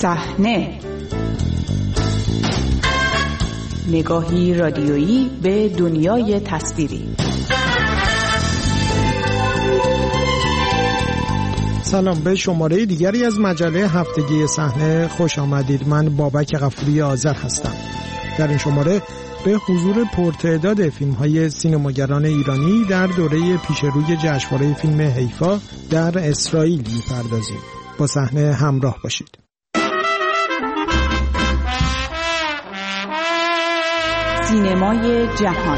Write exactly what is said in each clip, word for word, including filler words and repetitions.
صحنه، نگاهی رادیویی به دنیای تصویری. سلام، به شماره دیگری از مجله هفتگی صحنه خوش آمدید. من بابک غفوری آذر هستم. در این شماره به حضور پرتعداد فیلم‌های سینماگران ایرانی در دوره پیشروی جشنواره فیلم حیفا در اسرائیل می‌پردازیم. با صحنه همراه باشید. سینمای جهان.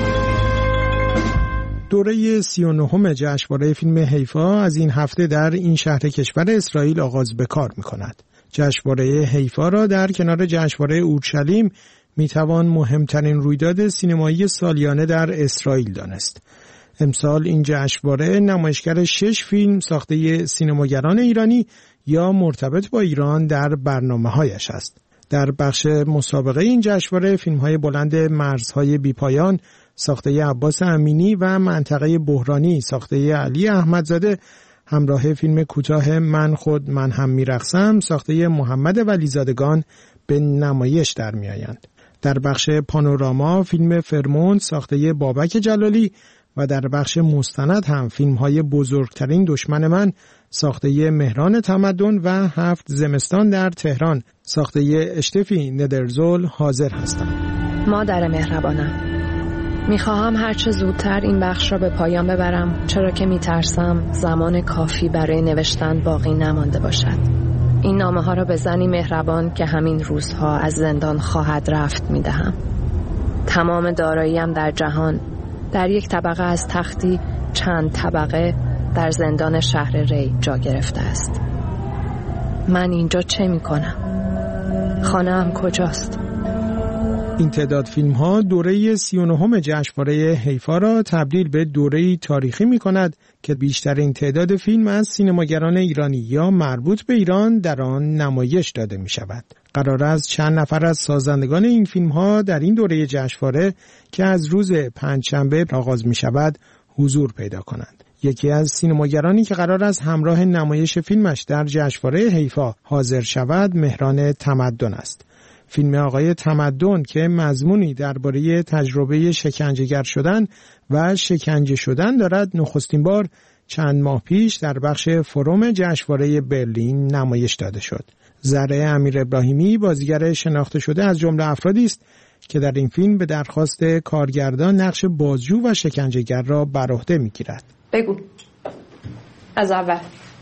دوره سی و نهم جشنواره فیلم حیفا از این هفته در این شهر کشور اسرائیل آغاز به کار می‌کند. جشنواره حیفا را در کنار جشنواره اورشلیم میتوان مهمترین رویداد سینمایی سالیانه در اسرائیل دانست. امسال این جشنواره نمایشگر شش فیلم ساخته سینماگران ایرانی یا مرتبط با ایران در برنامه‌هایش است. در بخش مسابقه این جشنواره فیلم‌های بلند مرزهای بی‌پایان ساخته عباس امینی و منطقه بحرانی ساخته علی احمدزاده همراه فیلم کوتاه من خود من هم میرقصم ساخته محمد ولیزادگان به نمایش در می‌آیند. در بخش پانوراما فیلم فرموند ساخته بابک جلالی و در بخش مستند هم فیلم‌های بزرگترین دشمن من ساخته مهران تمدن و هفت زمستان در تهران ساخته اشتفی ندرزول حاضر هستند. مادر مهربانم، میخواهم هرچه زودتر این بخش را به پایان ببرم، چرا که میترسم زمان کافی برای نوشتن باقی نمانده باشد. این نامه ها را به زنی مهربان که همین روزها از زندان خواهد رفت میدهم. تمام داراییم در جهان در یک طبقه از تختی چند طبقه در زندان شهر ری جا گرفته است. من اینجا چه میکنم؟ خانه‌ام کجاست؟ این تعداد فیلم ها دوره سی و نهم جشنواره حیفا را تبدیل به دوره تاریخی می کند که بیشترین تعداد فیلم از سینماگران ایرانی یا مربوط به ایران در آن نمایش داده می شود. قرار است چند نفر از سازندگان این فیلم ها در این دوره جشنواره که از روز پنجشنبه آغاز می شود حضور پیدا کنند. یکی از سینماگرانی که قرار است همراه نمایش فیلمش در جشنواره حیفا حاضر شود مهران تمدن است. فیلم آقای تمدن که مضمونی درباره تجربه شکنجهگر شدن و شکنجه شدن دارد نخستین بار چند ماه پیش در بخش فروم جشنواره برلین نمایش داده شد. زرع امیر ابراهیمی بازیگر شناخته شده از جمله افرادی است که در این فیلم به درخواست کارگردان نقش بازجو و شکنجهگر را بر عهده می‌گیرد. بگو از اول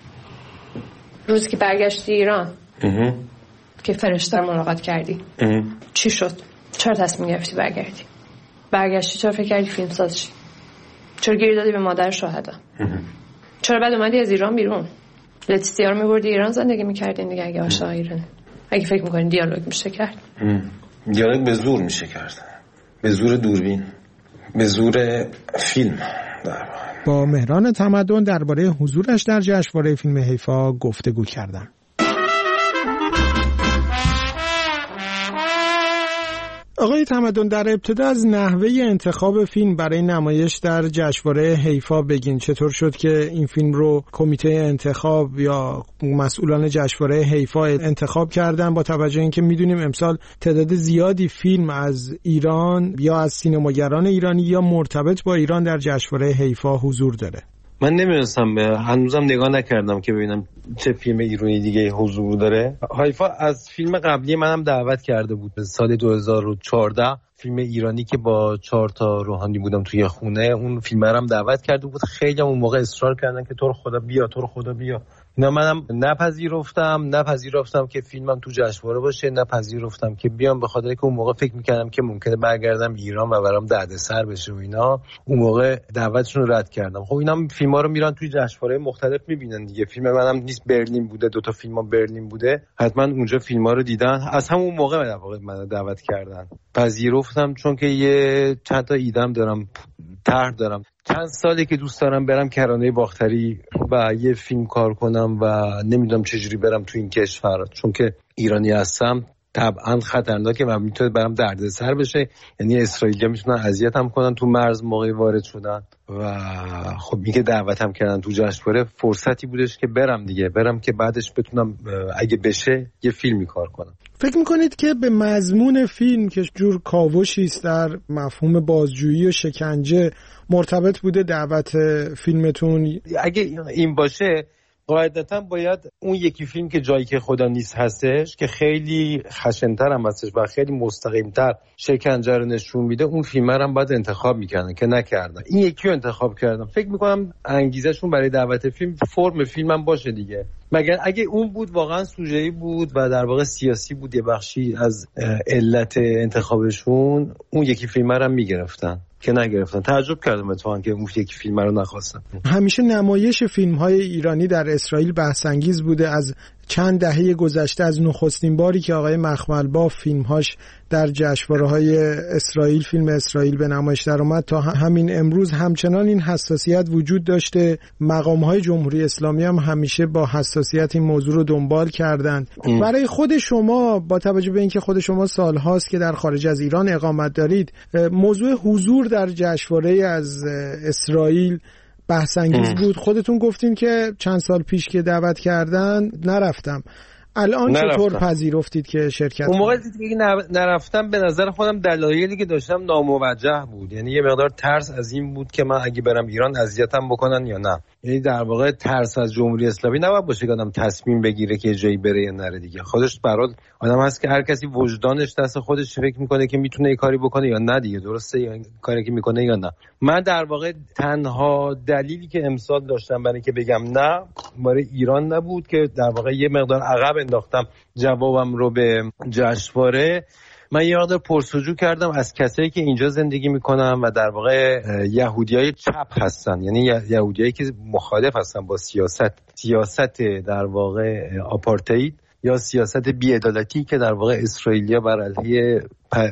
روزی که برگشتی ایران اه. که فرشته ملاقات کردی اه. چی شد؟ چرا تصمیم گرفتی برگردی؟ برگشتی چرا فکر کردی فیلم ساز شی؟ چرا گیر دادی به مادر شهدا؟ چرا بعد اومدی از ایران بیرون؟ لتیسیا رو میبردی ایران زندگی میکردین دیگه. اگه عاشق ایران اگه فکر میکنین دیالوگ میشه کرد، دیالوگ به زور میشه کرد، به زور دوربین، به زور فیلم. در با مهران تمدن درباره حضورش در جشنواره فیلم حیفا گفتگو کردم. آقای تمدن، در ابتدا از نحوه انتخاب فیلم برای نمایش در جشنواره حیفا بگین. چطور شد که این فیلم رو کمیته انتخاب یا مسئولان جشنواره حیفا انتخاب کردن، با توجه اینکه میدونیم امسال تعداد زیادی فیلم از ایران یا از سینماگران ایرانی یا مرتبط با ایران در جشنواره حیفا حضور داره؟ من نمی‌دونستم، هنوزم نگاه نکردم که ببینم چه فیلم ایرانی دیگه حضور داره. حیفا از فیلم قبلی منم دعوت کرده بود سال دو هزار و چهارده، فیلم ایرانی که با چهار تا روحانی بودم توی خونه، اون فیلم هم دعوت کرده بود. خیلی اون موقع اصرار کردن که تو رو خدا بیا، تو رو خدا بیا. اینا منم نپذیرفتم نپذیرفتم که فیلمم تو جشنواره باشه، نپذیرفتم که بیام، به خاطر که اون موقع فکر می‌کردم که ممکنه برگردم ایران و برام دردسر بشه و اینا. اون موقع دعوتشون رو رد کردم. خب اینا فیلم‌ها رو میرن توی جشنواره مختلف می‌بینن دیگه. فیلم منم نیست برلین بوده، دو تا فیلمم برلین بوده، حتما اونجا فیلم‌ها رو دیدن. از همون موقع در واقع منو دعوت کردن. پذیرفتم چون که یه چند تا ایدم دارم، طرح دارم. چند ساله که دوست دارم برم کرانه باختری و یه فیلم کار کنم و نمیدونم چجوری برم تو این کشور، چون که ایرانی هستم. طبعا خطرناکه و میتونه برام دردسر بشه. یعنی اسرائیلی‌ها میتونن اذیتم کنن تو مرز موقعی وارد شدن و خب میگه دعوتم کردن تو جشنواره، فرصتی بودش که برم دیگه، برم که بعدش بتونم اگه بشه یه فیلمی کار کنم. فکر میکنید که به مضمون فیلم که جور کاوشی است در مفهوم بازجویی و شکنجه مرتبط بوده دعوت فیلمتون؟ اگه این باشه قاعدتا باید اون یکی فیلم که جایی که خدا نیست هستش که خیلی خشن‌تر هم هستش و خیلی مستقیم‌تر شکنجه رو نشون میده، اون فیلم رو هم باید انتخاب میکردن که نکردن. این یکی رو انتخاب کردم. فکر میکنم انگیزشون برای دعوت فیلم فرم فیلم هم باشه دیگه. مگر اگه اون بود واقعا سوژه‌ای بود و در واقع سیاسی بود یه بخشی از علت انتخابشون، اون یکی فیلم رو هم میگرفتن که نگرفتن. تعجب کردم اتفاقا که اون یکی فیلم رو نخواستن. همیشه نمایش فیلم‌های ایرانی در اسرائیل بحث انگیز بوده. از چند دهه گذشته، از نخستین باری که آقای مخملباف فیلم‌هاش در جشنواره‌های اسرائیل، فیلم اسرائیل به نمایش در اومد، تا همین امروز همچنان این حساسیت وجود داشته. مقام‌های جمهوری اسلامی هم همیشه با حساسیت این موضوع رو دنبال کردند. برای خود شما با توجه به اینکه خود شما سال‌هاست که در خارج از ایران اقامت دارید، موضوع حضور در جشنواره از اسرائیل بحث انگیز بود. خودتون گفتین که چند سال پیش که دعوت کردن نرفتم. الان چطور پذیرفتید که شرکت اون موقع دیگه نرفتم؟ به نظر خودم دلایلی که داشتم ناموجه بود. یعنی یه مقدار ترس از این بود که من اگه برم ایران اذیتم بکنن یا نه. یعنی در واقع ترس از جمهوری اسلامی نباید باشه که آدم تصمیم بگیره که جایی بره یا نره دیگه. خودش برات آدم هست که هر کسی وجدانش دست خودش فکر میکنه که میتونه یه کاری بکنه یا نه دیگه. درسته یا کاری که میکنه یا نه. من در واقع تنها دلیلی که امسال داشتم برای که بگم نه برای ایران نبود که در واقع یه مقدار عقب انداختم جوابم رو به جشنواره. من یه مقدار پرسجو کردم از کسایی که اینجا زندگی میکنن و در واقع یهودیای چپ هستن، یعنی یهودیایی که مخالف هستن با سیاست سیاست در واقع آپارتاید یا سیاست بی‌عدالتی که در واقع اسرائیلیا بر علیه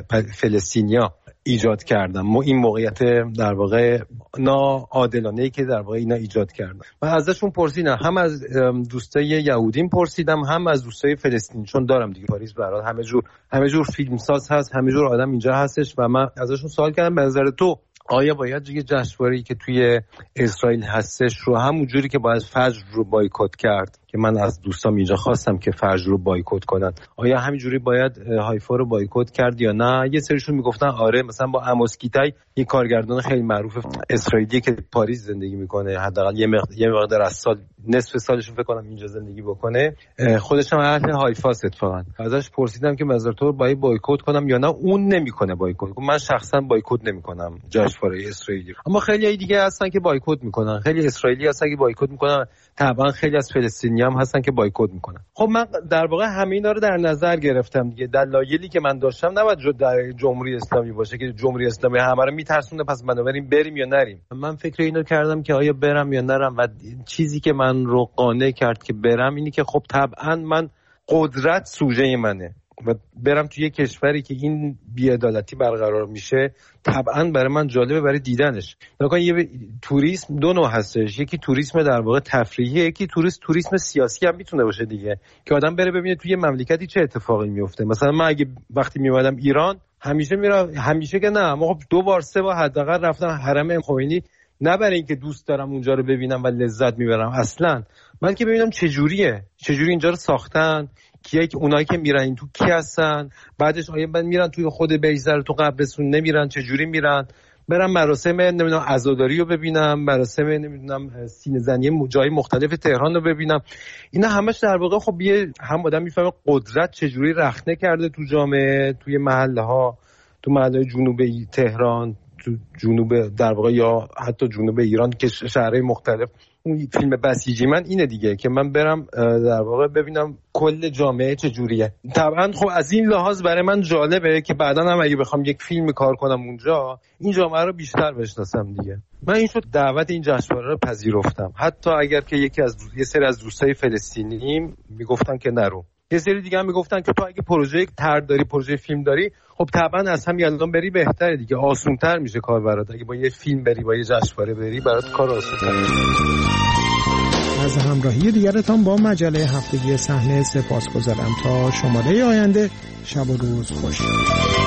فلسطینیا ایجاد کردن. این موقعیت در واقع ناعادلانه‌ای که در واقع اینا ایجاد کردن. من ازشون پرسیدم، هم از دوستای یهودیم پرسیدم، هم از دوستای فلسطینی، چون دارم دیگه پاریس برات همه جور همه جور فیلمساز هست، همه جور آدم اینجا هستش و من ازشون سوال کردم به نظر تو آیا باید یه جشنواره‌ای که توی اسرائیل هستش رو همون جوری که باید فجر رو بایکوت کرد که من از دوستام اینجا خواستم که فجر رو بایکوت کنن، آیا همینجوری باید هایفا رو بایکوت کرد یا نه؟ یه سریشون میگفتن آره. مثلا با عموس کیتای یه کارگردان خیلی معروف اسرائیلی که پاریس زندگی میکنه، حداقل یه مقدار یه مقدار از سال نصف سالش فکر کنم اینجا زندگی بکنه، خودش هم اهل هایفاست. اتفاقا ازش پرسیدم که نظر تو باید بایکوت کنم یا نه. اون نمیکنه بایکوت. من شخصا بایکوت نمیکنم جشنواره اسرائیلی، اما خیلی دیگه هستن که بایکوت میکنن. خیلی اسرائیلی هستن که بایکوت میکنن، طبعا خیلی از فلسطینی هم هستن که بایکوت میکنن. خب من در واقع همه اینا رو در نظر گرفتم دیگه. دلایلی که من داشتم نباید در جمهوری اسلامی باشه که جمهوری اسلامی همه رو میترسونه پس بنابراین بریم یا نریم. من فکر اینو کردم که آیا برم یا نرم و چیزی که من رو قانع کرد که برم اینی که خب طبعا من قدرت سوژه منه و برم توی یه کشوری که این بی‌عدالتی برقرار میشه طبعا برای من جالبه برای دیدنش. نگاه یه توریسم دو نوع هستش، یکی توریسم در واقع تفریحی، یکی توریسم توریسم سیاسی هم میتونه باشه دیگه، که آدم بره ببینه توی مملکتی چه اتفاقی میفته. مثلا من اگه وقتی میومدم ایران همیشه میرم، همیشه که نه، ما خب دو بار سه بار حداقل رفتم حرم امام خمینی، نه برای اینکه دوست دارم اونجا رو ببینم و لذت میبرم اصلا، بلکه ببینم چه جوریه، چه جوری اینجا رو ساختن، کیه که اونایی که میرن این تو کی هستن، بعدش آیا بعد میرن توی خود بیزر تو قبرستون نمیرن، چه جوری میرن، برم مراسم نمیدونم عزاداری رو ببینم، مراسم نمیدونم سینه زنی جای مختلف تهران رو ببینم. اینا همش در واقع خب یه هم آدم میفهمه قدرت چه جوری رخنه کرده تو جامعه، توی محله ها، تو محله جنوب تهران، تو جنوب در واقع یا حتی جنوب ایران که شهرهای مختلف. اون فیلم بسیجی من اینه دیگه که من برم در واقع ببینم کل جامعه چجوریه. طبعا خب از این لحاظ برای من جالبه که بعداً هم اگه بخوام یک فیلم کار کنم اونجا این جامعه رو بیشتر بشناسم دیگه. من این شد دعوت این جشنواره رو پذیرفتم، حتی اگر که یکی از یه سری از دوستای فلسطینی میگفتن که نرو، یه سری دیگه هم میگفتن که تو اگه پروژه طرح داری، پروژه فیلم داری، خب طبعا از همین الان بری بهتره دیگه، آسان‌تر میشه کار برات. اگه با یه فیلم بری، با یه جشنواره بری، برات کار آسان‌تر میشه. از همراهی دیگرتان با مجله هفتگی صحنه سپاسگزارم. تا شماره آینده شب و روز خوش.